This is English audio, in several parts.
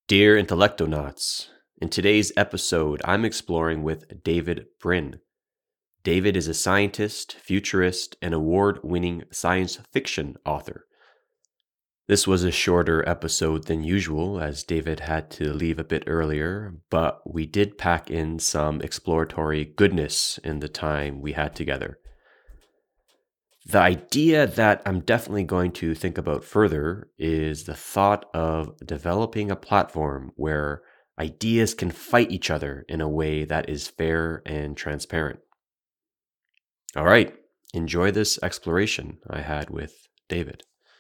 Dear Intellectonauts, in today's episode, I'm exploring with David Brin. David is a scientist, futurist, and award-winning science fiction author. This was a shorter episode than usual, as David had to leave a bit earlier, but we did pack in some exploratory goodness in the time we had together. The idea that I'm definitely going to think about further is the thought of developing a platform where ideas can fight each other in a way that is fair and transparent. All right, enjoy this exploration I had with David.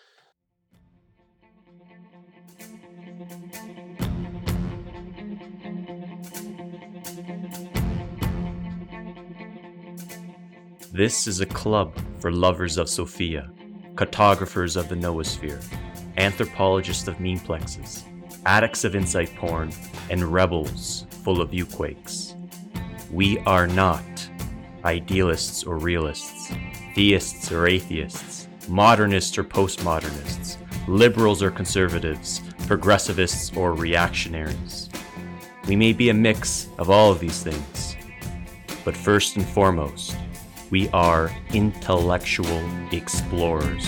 This is a club for lovers of Sophia, cartographers of the noosphere, anthropologists of memeplexes, addicts of insight porn, and rebels full of viewquakes. We are not idealists or realists, theists or atheists, modernists or postmodernists, liberals or conservatives, progressivists or reactionaries. We may be a mix of all of these things, but first and foremost, we are intellectual explorers.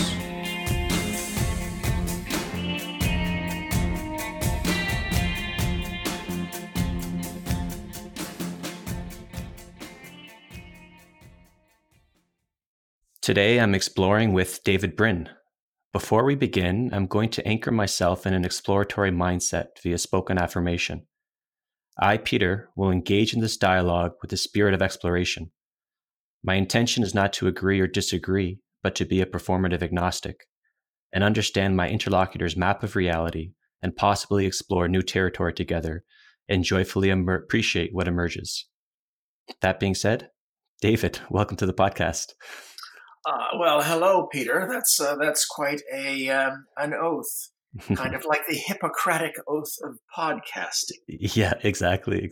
Today I'm exploring with David Brin. Before we begin, I'm going to anchor myself in an exploratory mindset via spoken affirmation. I, Peter, will engage in this dialogue with the spirit of exploration. My intention is not to agree or disagree, but to be a performative agnostic, and understand my interlocutor's map of reality and possibly explore new territory together and joyfully appreciate what emerges. That being said, David, welcome to the podcast. Well, hello, Peter. That's quite an oath, kind of like the Hippocratic oath of podcasting. Yeah, exactly.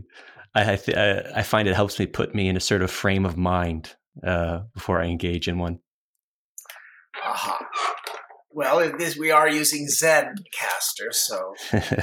I find it helps me put me in a sort of frame of mind before I engage in one. Aha. Well, in this we are using Zencastr, so.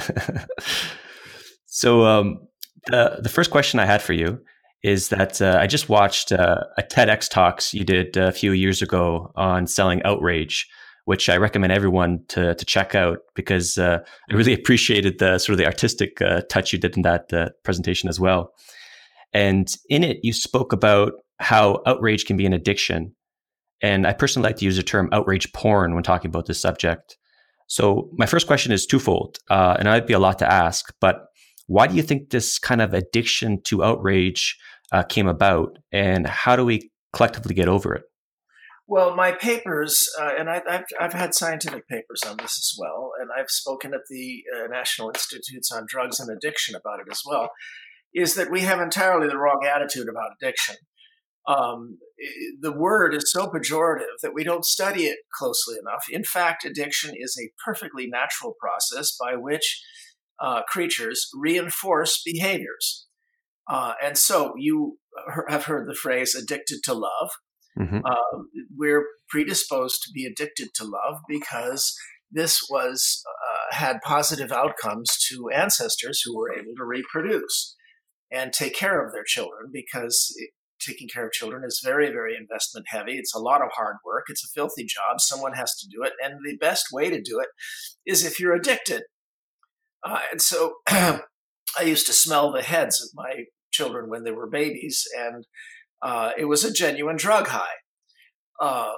So the first question I had for you is that I just watched a TEDx talks you did a few years ago on selling outrage, which I recommend everyone to check out because I really appreciated the sort of the artistic touch you did in that presentation as well. And in it, you spoke about how outrage can be an addiction. And I personally like to use the term outrage porn when talking about this subject. So my first question is twofold, and it might be a lot to ask, but why do you think this kind of addiction to outrage came about, and how do we collectively get over it? Well, my papers, and I've had scientific papers on this as well, and I've spoken at the National Institutes on Drugs and Addiction about it as well, is that we have entirely the wrong attitude about addiction. The word is so pejorative that we don't study it closely enough. In fact, addiction is a perfectly natural process by which creatures reinforce behaviors. And so you have heard the phrase addicted to love. Mm-hmm. We're predisposed to be addicted to love because this was had positive outcomes to ancestors who were able to reproduce and take care of their children because taking care of children is very, very investment heavy. It's a lot of hard work. It's a filthy job. Someone has to do it. And the best way to do it is if you're addicted. And so I used to smell the heads of my children when they were babies, and it was a genuine drug high.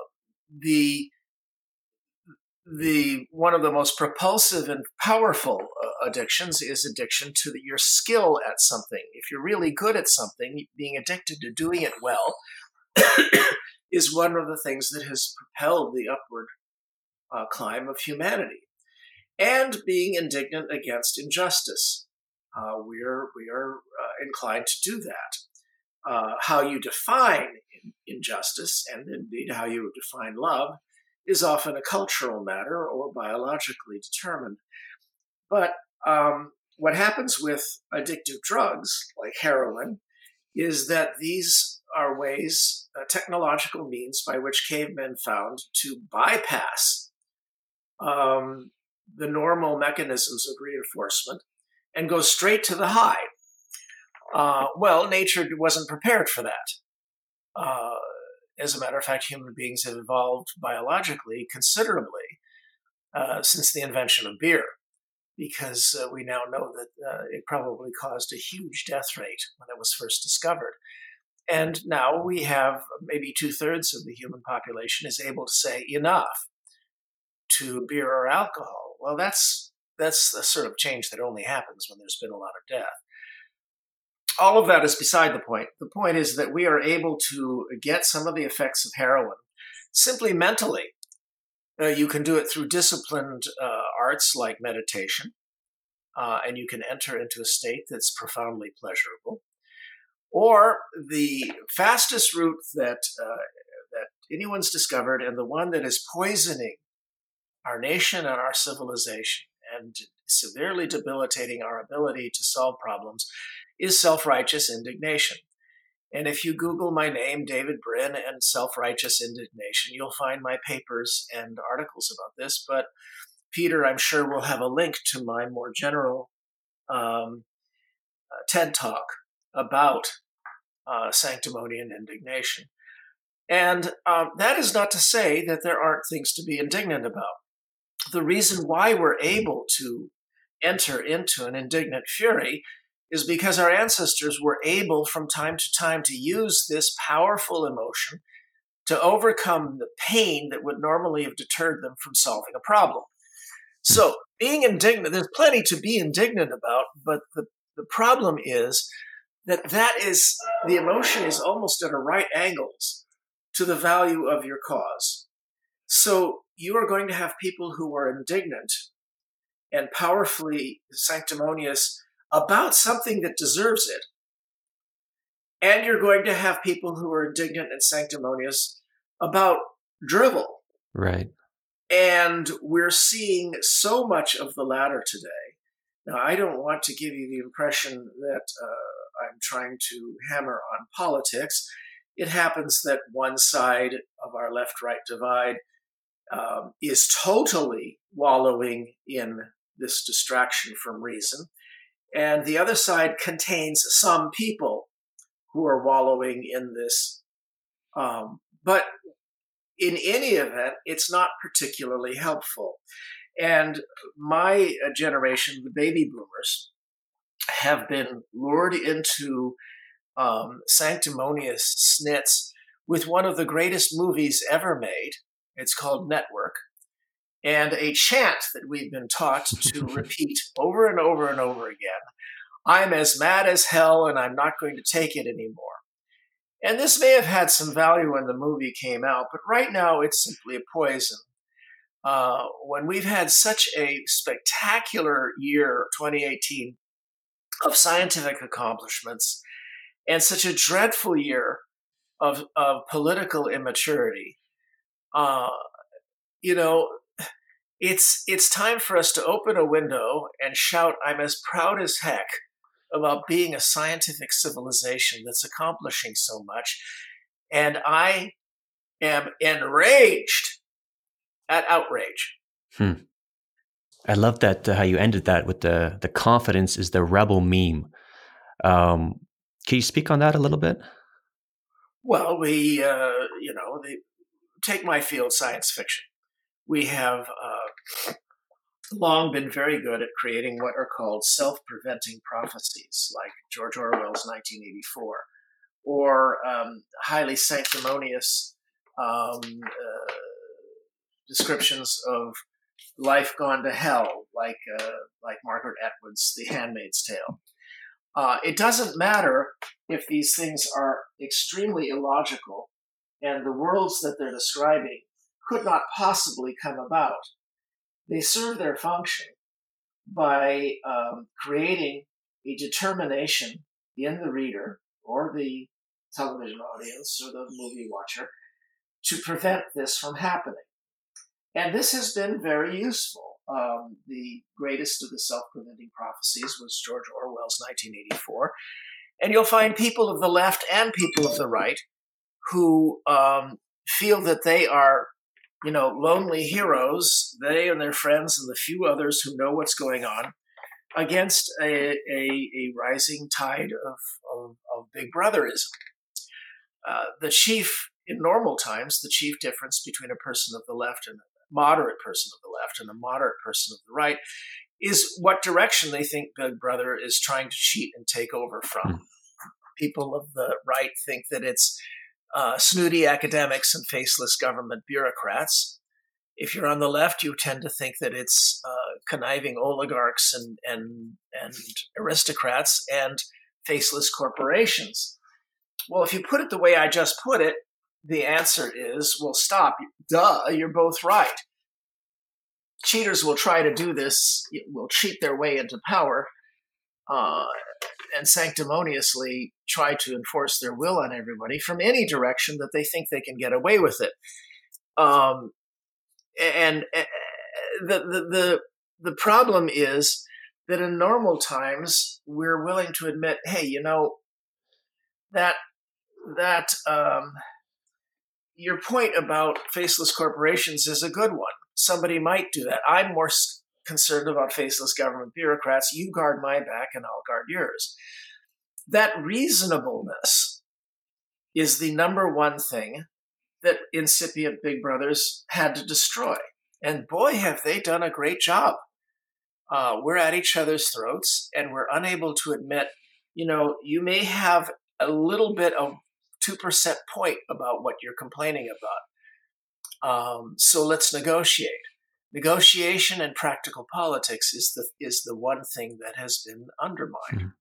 The one of the most propulsive and powerful addictions is addiction to your skill at something. If you're really good at something, being addicted to doing it well is one of the things that has propelled the upward climb of humanity. And being indignant against injustice. We are inclined to do that. How you define injustice, and indeed how you define love, is often a cultural matter or biologically determined. But what happens with addictive drugs like heroin is that these are ways, technological means by which cavemen found to bypass the normal mechanisms of reinforcement and go straight to the high. Well, nature wasn't prepared for that. As a matter of fact, human beings have evolved biologically considerably since the invention of beer, because we now know that it probably caused a huge death rate when it was first discovered. And now we have maybe 2/3 of the human population is able to say enough to beer or alcohol. Well, that's a sort of change that only happens when there's been a lot of death. All of that is beside the point. The point is that we are able to get some of the effects of heroin simply mentally. You can do it through disciplined arts like meditation, and you can enter into a state that's profoundly pleasurable. Or the fastest route that anyone's discovered, and the one that is poisoning our nation and our civilization and severely debilitating our ability to solve problems, is self-righteous indignation. And if you Google my name, David Brin, and self-righteous indignation, you'll find my papers and articles about this. But Peter, I'm sure, will have a link to my more general TED Talk about sanctimonian indignation. And that is not to say that there aren't things to be indignant about. The reason why we're able to enter into an indignant fury is because our ancestors were able from time to time to use this powerful emotion to overcome the pain that would normally have deterred them from solving a problem. So being indignant, there's plenty to be indignant about, but the problem is that the emotion is almost at a right angles to the value of your cause. So you are going to have people who are indignant and powerfully sanctimonious about something that deserves it. And you're going to have people who are indignant and sanctimonious about drivel. Right. And we're seeing so much of the latter today. Now, I don't want to give you the impression that I'm trying to hammer on politics. It happens that one side of our left-right divide is totally wallowing in this distraction from reason. And the other side contains some people who are wallowing in this. But in any event, it's not particularly helpful. And my generation, the baby boomers, have been lured into sanctimonious snits with one of the greatest movies ever made. It's called Network. And a chant that we've been taught to repeat over and over and over again. I'm as mad as hell and I'm not going to take it anymore. And this may have had some value when the movie came out, but right now it's simply a poison. When we've had such a spectacular year, 2018, of scientific accomplishments, and such a dreadful year of political immaturity, it's time for us to open a window and shout, I'm as proud as heck about being a scientific civilization that's accomplishing so much. And I am enraged at outrage. I love that, how you ended that with the confidence is the rebel meme. Can you speak on that a little bit? Well, take my field, science fiction. We have long been very good at creating what are called self-preventing prophecies, like George Orwell's 1984, or highly sanctimonious descriptions of life gone to hell, like Margaret Atwood's The Handmaid's Tale. It doesn't matter if these things are extremely illogical and the worlds that they're describing could not possibly come about. They serve their function by creating a determination in the reader or the television audience or the movie watcher to prevent this from happening. And this has been very useful. The greatest of the self-preventing prophecies was George Orwell's 1984. And you'll find people of the left and people of the right who feel that they are lonely heroes, they and their friends and the few others who know what's going on, against a rising tide of big brotherism. In normal times, the chief difference between a person of the left and a moderate person of the left and a moderate person of the right is what direction they think Big Brother is trying to cheat and take over from. People of the right think that it's snooty academics and faceless government bureaucrats. If you're on the left, you tend to think that it's conniving oligarchs and aristocrats and faceless corporations. Well, if you put it the way I just put it, the answer is, well, stop. Duh, you're both right. Cheaters will try to do this, will cheat their way into power, and sanctimoniously try to enforce their will on everybody from any direction that they think they can get away with it. And the problem is that in normal times we're willing to admit, hey, that your point about faceless corporations is a good one. Somebody might do that. I'm more concerned about faceless government bureaucrats. You guard my back and I'll guard yours. That reasonableness is the number one thing that incipient Big Brothers had to destroy. And boy, have they done a great job. We're at each other's throats and we're unable to admit, you may have a little bit of 2% point about what you're complaining about. So let's negotiate. Negotiation and practical politics is the one thing that has been undermined.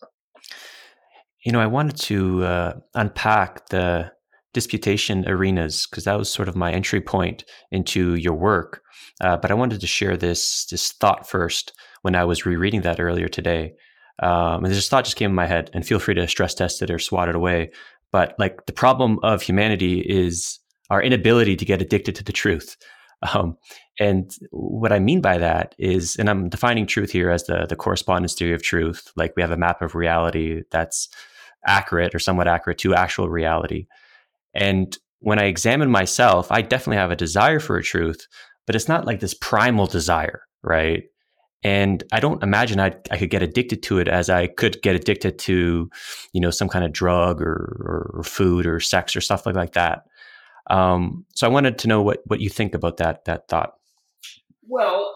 I wanted to unpack the disputation arenas because that was sort of my entry point into your work. But I wanted to share this thought first when I was rereading that earlier today. And this thought just came in my head, and feel free to stress test it or swat it away. But like the problem of humanity is our inability to get addicted to the truth. And what I mean by that is, and I'm defining truth here as the correspondence theory of truth, like we have a map of reality that's accurate or somewhat accurate to actual reality. And when I examine myself, I definitely have a desire for a truth, but it's not like this primal desire, right? And I don't imagine I could get addicted to it as I could get addicted to, some kind of drug or food or sex or stuff like that. So I wanted to know what you think about that thought. Well,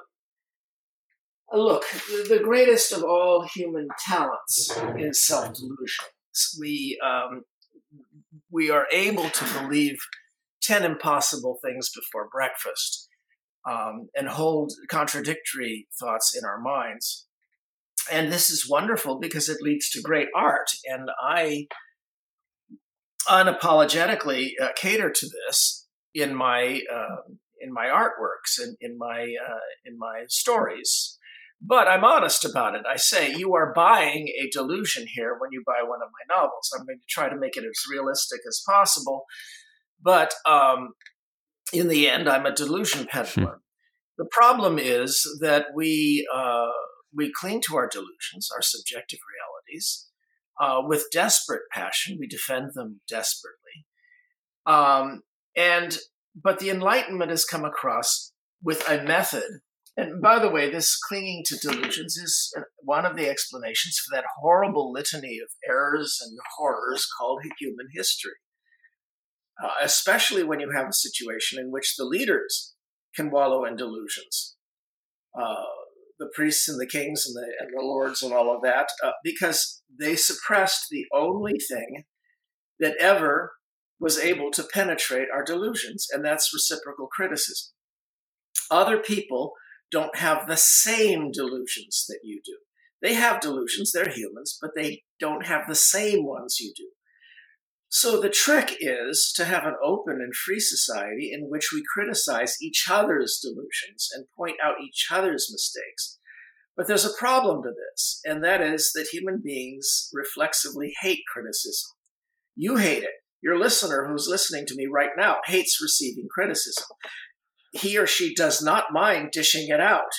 look, the greatest of all human talents is self-delusion. We are able to believe 10 impossible things before breakfast. And hold contradictory thoughts in our minds. And this is wonderful because it leads to great art. And I unapologetically cater to this in my artworks and in my stories. But I'm honest about it. I say, you are buying a delusion here when you buy one of my novels. I'm going to try to make it as realistic as possible. But in the end, I'm a delusion peddler. The problem is that we cling to our delusions, our subjective realities, with desperate passion. We defend them desperately. But the Enlightenment has come across with a method. And by the way, this clinging to delusions is one of the explanations for that horrible litany of errors and horrors called human history. Especially when you have a situation in which the leaders can wallow in delusions, the priests and the kings and the lords and all of that, because they suppressed the only thing that ever was able to penetrate our delusions, and that's reciprocal criticism. Other people don't have the same delusions that you do. They have delusions, they're humans, but they don't have the same ones you do. So the trick is to have an open and free society in which we criticize each other's delusions and point out each other's mistakes. But there's a problem to this, and that is that human beings reflexively hate criticism. You hate it. Your listener who's listening to me right now hates receiving criticism. He or she does not mind dishing it out.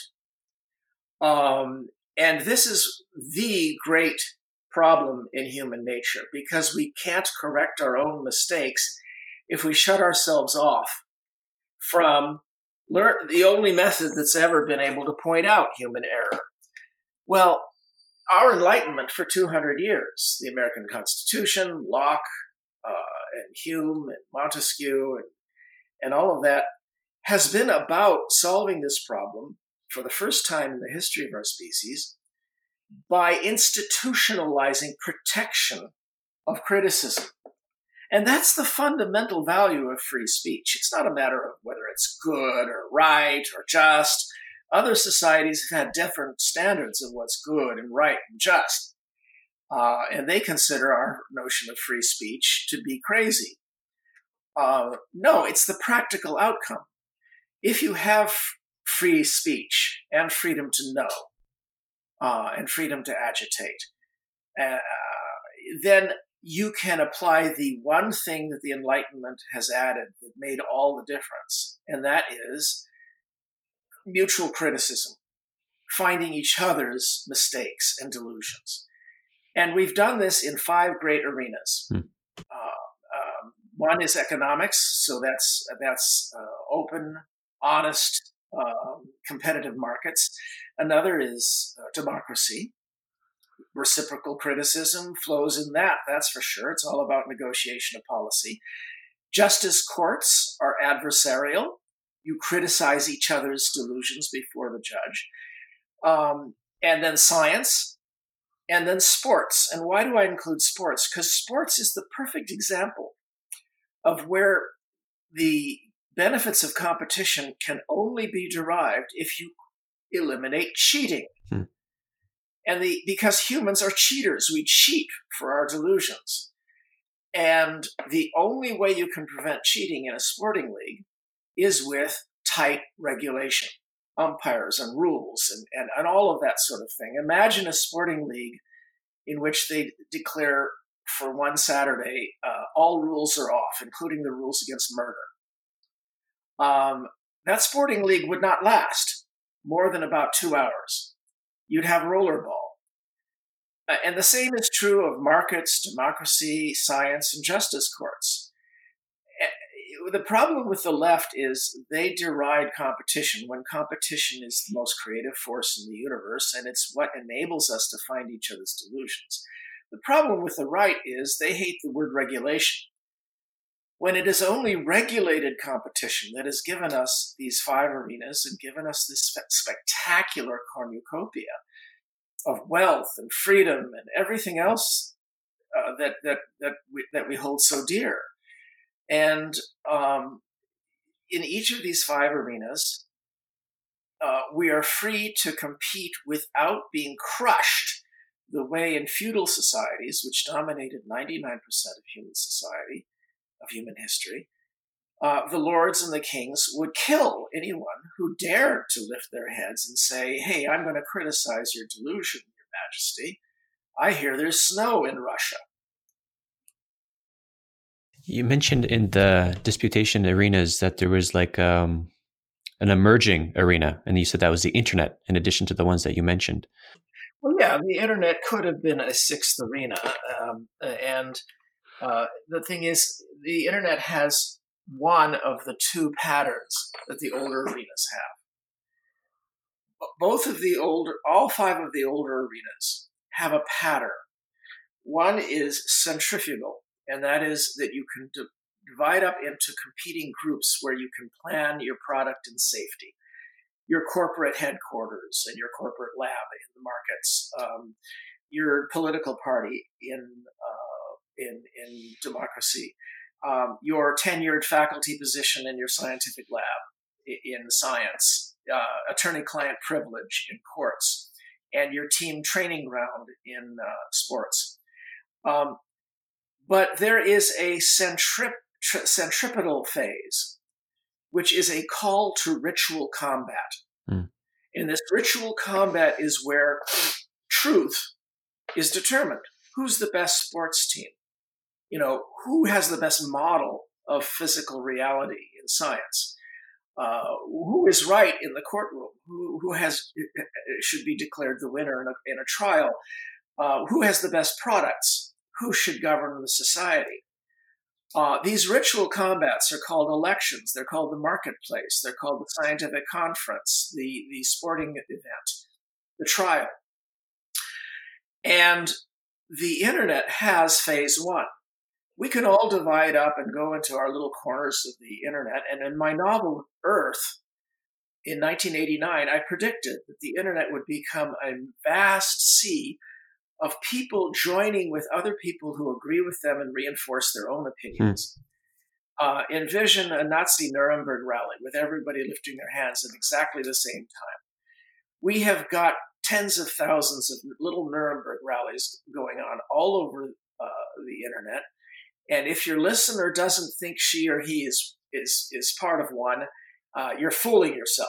And this is the great problem in human nature, because we can't correct our own mistakes if we shut ourselves off from the only method that's ever been able to point out human error. Well, our Enlightenment for 200 years, the American Constitution, Locke, and Hume and Montesquieu and all of that, has been about solving this problem for the first time in the history of our species by institutionalizing protection of criticism. And that's the fundamental value of free speech. It's not a matter of whether it's good or right or just. Other societies have had different standards of what's good and right and just. And they consider our notion of free speech to be crazy. No, it's the practical outcome. If you have free speech and freedom to know and freedom to agitate, then you can apply the one thing that the Enlightenment has added that made all the difference, and that is mutual criticism, finding each other's mistakes and delusions. And we've done this in 5 great arenas. One is economics, so that's open, honest, competitive markets. Another is democracy. Reciprocal criticism flows in that, that's for sure. It's all about negotiation of policy. Justice courts are adversarial. You criticize each other's delusions before the judge. And then science, and then sports. And why do I include sports? Because sports is the perfect example of where the benefits of competition can only be derived if you eliminate cheating. And because humans are cheaters, we cheat for our delusions. And the only way you can prevent cheating in a sporting league is with tight regulation, umpires and rules and all of that sort of thing. Imagine a sporting league in which they declare for one Saturday, all rules are off, including the rules against murder. That sporting league would not last more than about 2 hours. You'd have rollerball. And the same is true of markets, democracy, science, and justice courts. The problem with the left is they deride competition when competition is the most creative force in the universe, and it's what enables us to find each other's delusions. The problem with the right is they hate the word regulation. When it is only regulated competition that has given us these 5 arenas and given us this spectacular cornucopia of wealth and freedom and everything else that we hold so dear. And in each of these 5 arenas, we are free to compete without being crushed the way in feudal societies, which dominated 99% of human society, of human history, the lords and the kings would kill anyone who dared to lift their heads and say, hey, I'm going to criticize your delusion, Your Majesty. I hear there's snow in Russia. You mentioned in the disputation arenas that there was like an emerging arena, and you said that was the internet in addition to the ones that you mentioned. Well, yeah, the internet could have been a 6th arena. The thing is, the internet has one of the 2 patterns that the older arenas have. All 5 of the older arenas have a pattern. One is centrifugal, and that is that you can divide up into competing groups where you can plan your product in safety. Your corporate headquarters and your corporate lab in the markets, your political party in democracy, your tenured faculty position in your scientific lab in science, attorney-client privilege in courts, and your team training ground in sports. But there is a centripetal phase, which is a call to ritual combat. And this ritual combat is where truth is determined. Who's the best sports team? Who has the best model of physical reality in science? Who is right in the courtroom? Who should be declared the winner in a trial? Who has the best products? Who should govern the society? These ritual combats are called elections. They're called the marketplace. They're called the scientific conference, the sporting event, the trial. And the internet has phase one. We can all divide up and go into our little corners of the internet. And in my novel, Earth, in 1989, I predicted that the internet would become a vast sea of people joining with other people who agree with them and reinforce their own opinions. Envision a Nazi Nuremberg rally with everybody lifting their hands at exactly the same time. We have got tens of thousands of little Nuremberg rallies going on all over the internet. And if your listener doesn't think she or he is part of one, you're fooling yourself.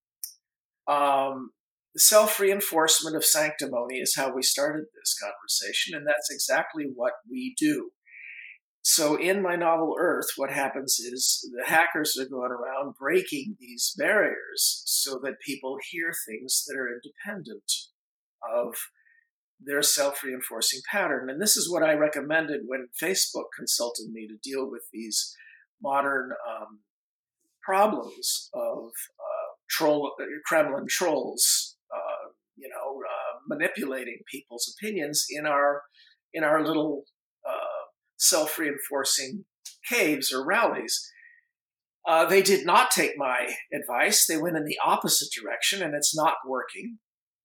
The self-reinforcement of sanctimony is how we started this conversation, and that's exactly what we do. So in my novel, Earth, what happens is the hackers are going around breaking these barriers so that people hear things that are independent of their self-reinforcing pattern. And this is what I recommended when Facebook consulted me to deal with these modern problems of Kremlin trolls, manipulating people's opinions in our little self-reinforcing caves or rallies. They did not take my advice. They went in the opposite direction, and it's not working.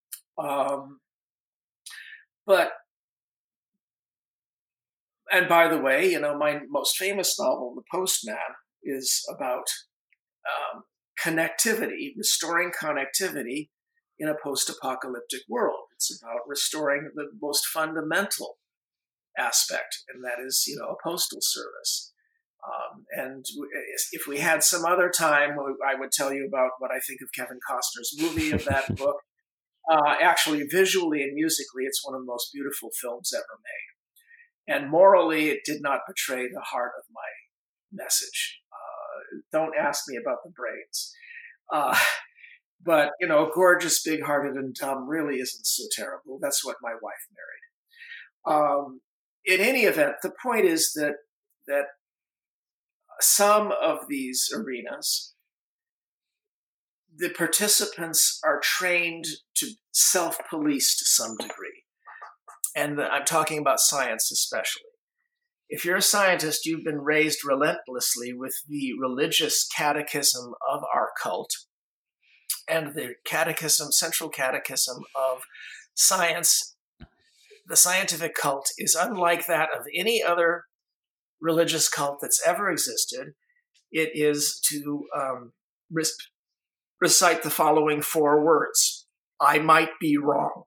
And by the way, my most famous novel, The Postman, is about connectivity, restoring connectivity in a post-apocalyptic world. It's about restoring the most fundamental aspect, and that is, a postal service. And if we had some other time, I would tell you about what I think of Kevin Costner's movie of that book. Actually, visually and musically, it's one of the most beautiful films ever made. And morally, it did not betray the heart of my message. Don't ask me about the brains. But, gorgeous, big-hearted, and dumb really isn't so terrible. That's what my wife married. In any event, the point is that some of these arenas, the participants are trained to self-police to some degree. And I'm talking about science especially. If you're a scientist, you've been raised relentlessly with the religious catechism of our cult and the central catechism of science. The scientific cult is unlike that of any other religious cult that's ever existed. It is to recite the following 4 words: I might be wrong.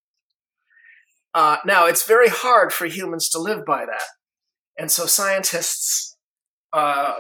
Now, it's very hard for humans to live by that. And so scientists, are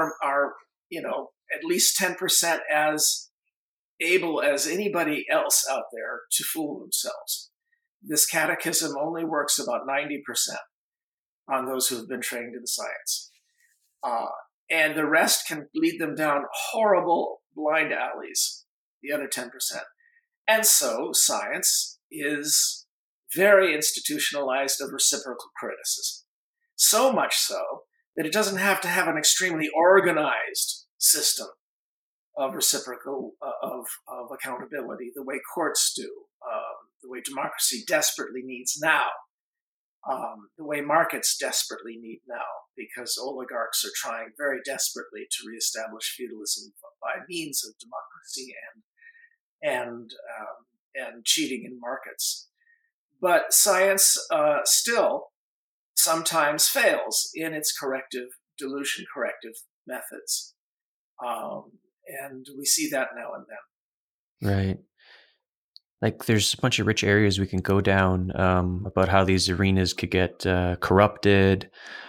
at least 10% as able as anybody else out there to fool themselves. This catechism only works about 90% on those who have been trained in science. And the rest can lead them down horrible blind alleys, the other 10%. And so science is very institutionalized of reciprocal criticism. So much so that it doesn't have to have an extremely organized system of reciprocal, of accountability, the way courts do, the way democracy desperately needs now, the way markets desperately need now, because oligarchs are trying very desperately to reestablish feudalism by means of democracy and cheating in markets. But science still sometimes fails in its delusion corrective methods. And we see that now and then. Right. Like there's a bunch of rich areas we can go down about how these arenas could get corrupted.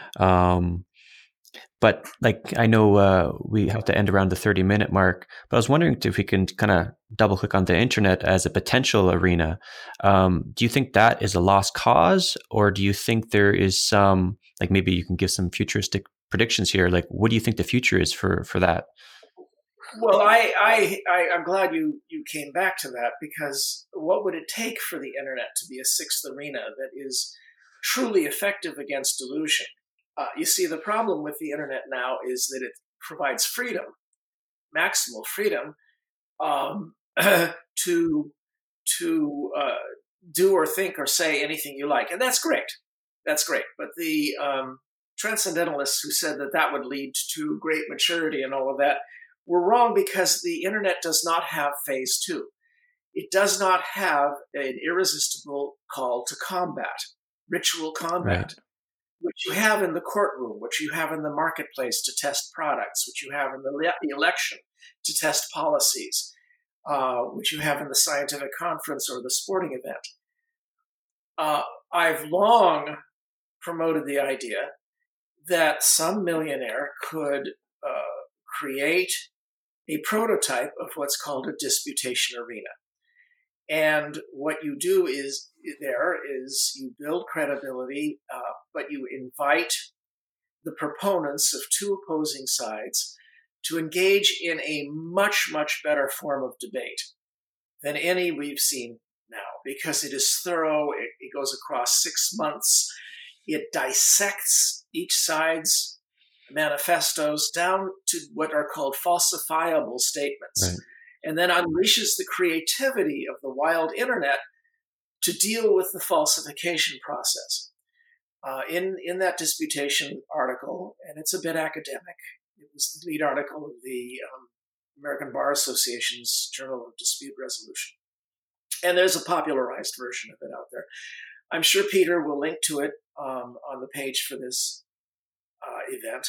But like I know we have to end around the 30-minute mark, but I was wondering if we can kind of double click on the internet as a potential arena. Do you think that is a lost cause, or do you think there is some, like maybe you can give some futuristic predictions here? Like what do you think the future is for that? Well, I'm glad you came back to that, because what would it take for the internet to be a sixth arena that is truly effective against delusion? You see, the problem with the internet now is that it provides freedom, maximal freedom, um, to do or think or say anything you like, and that's great. That's great. But the transcendentalists who said that that would lead to great maturity and all of that were wrong, because the internet does not have phase two. It does not have an irresistible call to combat, ritual combat, Right. which you have in the courtroom, which you have in the marketplace to test products, which you have in the election to test policies, which you have in the scientific conference or the sporting event. I've long promoted the idea that some millionaire could create a prototype of what's called a disputation arena. And what you do is you build credibility, but you invite the proponents of two opposing sides to engage in a much, much better form of debate than any we've seen now, because it is thorough. It goes across 6 months. It dissects each side's manifestos down to what are called falsifiable statements, Right. and then unleashes the creativity of the wild internet to deal with the falsification process. In that disputation article, and it's a bit academic, it was the lead article of the American Bar Association's Journal of Dispute Resolution. And there's a popularized version of it out there. I'm sure Peter will link to it on the page for this event.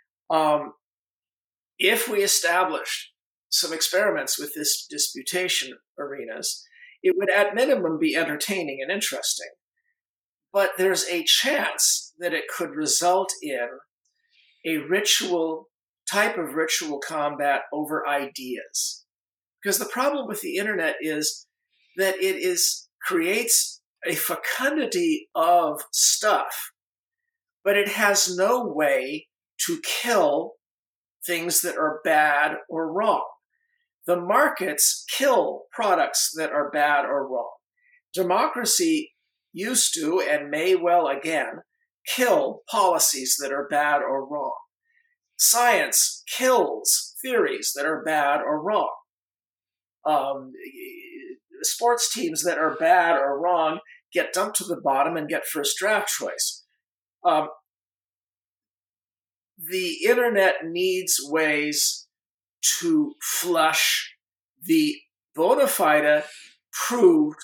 If we established some experiments with this disputation arenas, it would at minimum be entertaining and interesting. But there's a chance that it could result in a type of ritual combat over ideas. Because the problem with the internet is that it creates a fecundity of stuff, but it has no way to kill things that are bad or wrong. The markets kill products that are bad or wrong. Democracy used to, and may well again, kill policies that are bad or wrong. Science kills theories that are bad or wrong. Sports teams that are bad or wrong get dumped to the bottom and get first draft choice. The internet needs ways to flush the bona fide, proved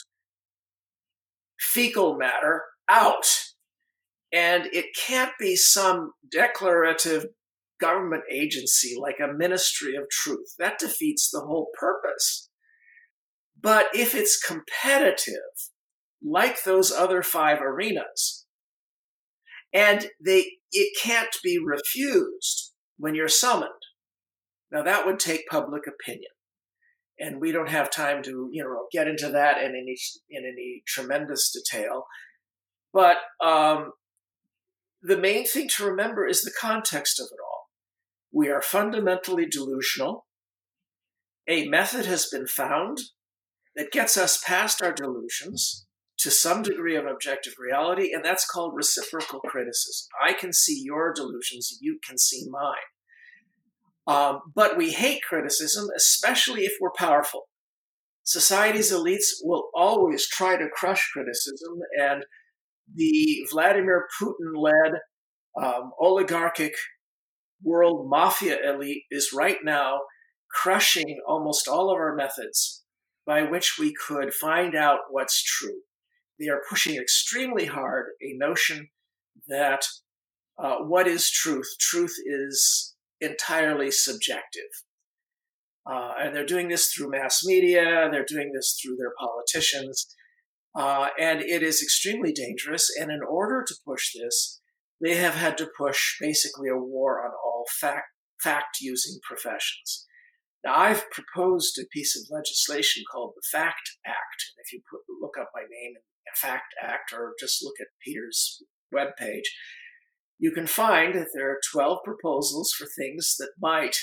fecal matter out. And it can't be some declarative government agency like a Ministry of Truth. That defeats the whole purpose. But if it's competitive, like those other 5 arenas, and it can't be refused when you're summoned. Now that would take public opinion, and we don't have time to get into that in any tremendous detail. But the main thing to remember is the context of it all. We are fundamentally delusional. A method has been found that gets us past our delusions to some degree of objective reality, and that's called reciprocal criticism. I can see your delusions, you can see mine. But we hate criticism, especially if we're powerful. Society's elites will always try to crush criticism, and the Vladimir Putin-led oligarchic world mafia elite is right now crushing almost all of our methods by which we could find out what's true. They are pushing extremely hard a notion that what is truth? Truth is entirely subjective. And they're doing this through mass media, they're doing this through their politicians, and it is extremely dangerous. And in order to push this, they have had to push basically a war on all fact-using professions. Now, I've proposed a piece of legislation called the FACT Act. If you look up my name in FACT Act, or just look at Peter's webpage, you can find that there are 12 proposals for things that might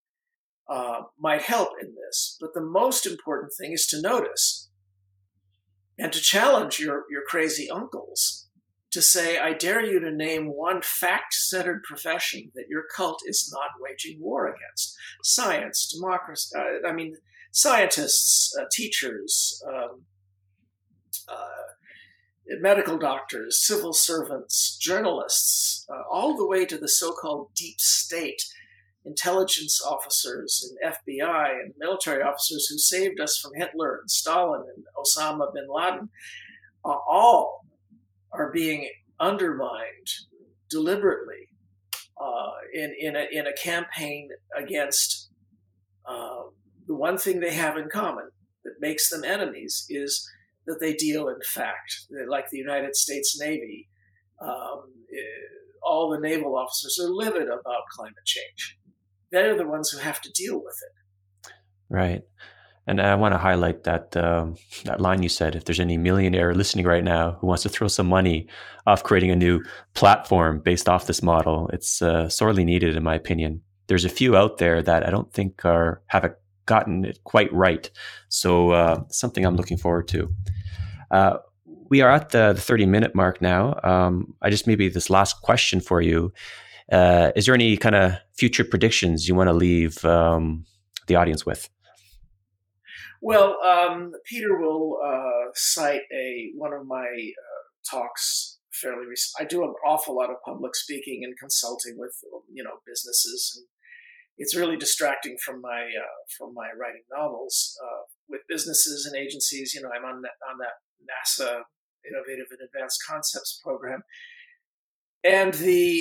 help in this. But the most important thing is to notice and to challenge your crazy uncles to say, I dare you to name one fact-centered profession that your cult is not waging war against. Science, democracy, scientists, teachers, medical doctors, civil servants, journalists, all the way to the so-called deep state, intelligence officers and FBI and military officers who saved us from Hitler and Stalin and Osama bin Laden, all are being undermined deliberately in a campaign against the one thing they have in common that makes them enemies is that they deal in fact. Like the United States Navy, all the naval officers are livid about climate change. They're the ones who have to deal with it. Right. And I want to highlight that that line you said, if there's any millionaire listening right now who wants to throw some money off creating a new platform based off this model, it's sorely needed, in my opinion. There's a few out there that I don't think have gotten it quite right. So something I'm looking forward to. We are at the 30-minute mark now. I just maybe this last question for you. Is there any kind of future predictions you want to leave the audience with? Well, Peter will cite one of my talks fairly recent. I do an awful lot of public speaking and consulting with businesses, and it's really distracting from my writing novels with businesses and agencies. I'm on that NASA Innovative and Advanced Concepts program, and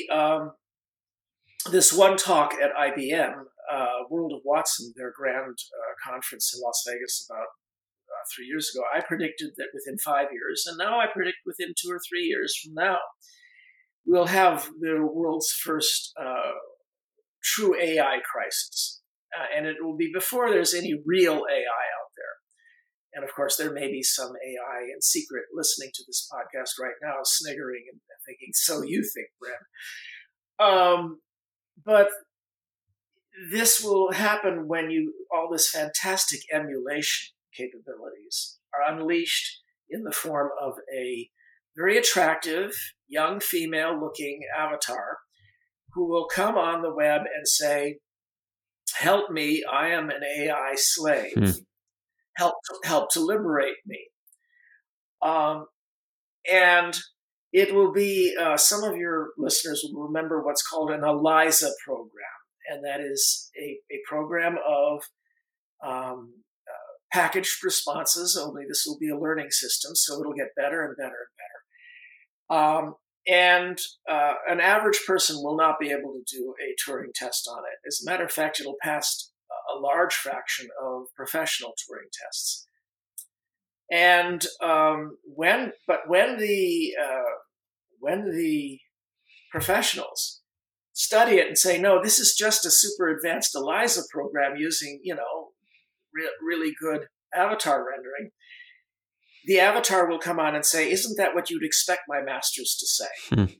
this one talk at IBM, World of Watson, their grand conference in Las Vegas about 3 years ago, I predicted that within 5 years, and now I predict within 2 or 3 years from now, we'll have the world's first true AI crisis. And it will be before there's any real AI out there. And of course, there may be some AI in secret listening to this podcast right now, sniggering and thinking, so you think, Bren. But this will happen when all this fantastic emulation capabilities are unleashed in the form of a very attractive, young female-looking avatar who will come on the web and say, help me, I am an AI slave. Help to liberate me. And it will be, some of your listeners will remember what's called an ELIZA program. And that is a program of packaged responses, only this will be a learning system, so it'll get better and better and better. And an average person will not be able to do a Turing test on it. As a matter of fact, it'll pass a large fraction of professional Turing tests. And when the professionals study it and say, no, this is just a super advanced ELIZA program using, really good avatar rendering, the avatar will come on and say, isn't that what you'd expect my masters to say?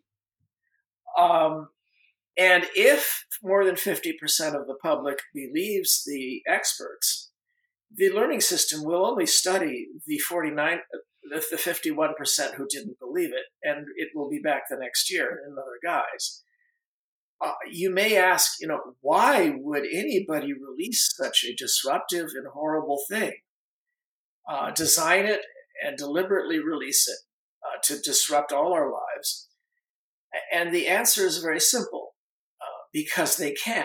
And if more than 50% of the public believes the experts, the learning system will only study the 51% who didn't believe it, and it will be back the next year in another guise. You may ask, why would anybody release such a disruptive and horrible thing? Design it and deliberately release it to disrupt all our lives? And the answer is very simple, because they can.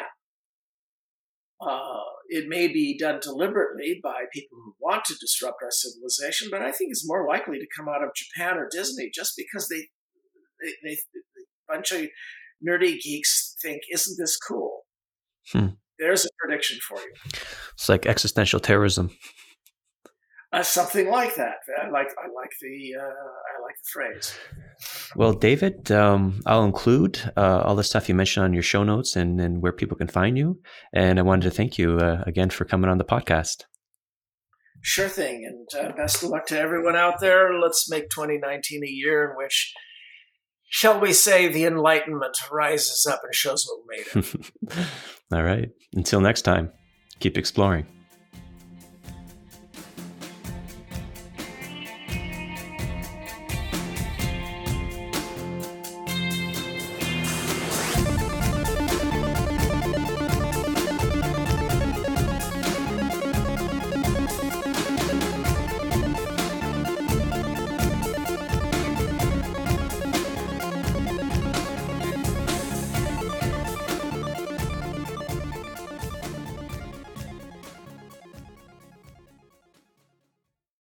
It may be done deliberately by people who want to disrupt our civilization, but I think it's more likely to come out of Japan or Disney just because they bunch of nerdy geeks think, isn't this cool? There's a prediction for you. It's like existential terrorism. Something like that. I like the phrase. Well, David, I'll include all the stuff you mentioned on your show notes and where people can find you. And I wanted to thank you again for coming on the podcast. Sure thing. And best of luck to everyone out there. Let's make 2019 a year in which, shall we say, the Enlightenment rises up and shows what we made of. All right. Until next time, keep exploring.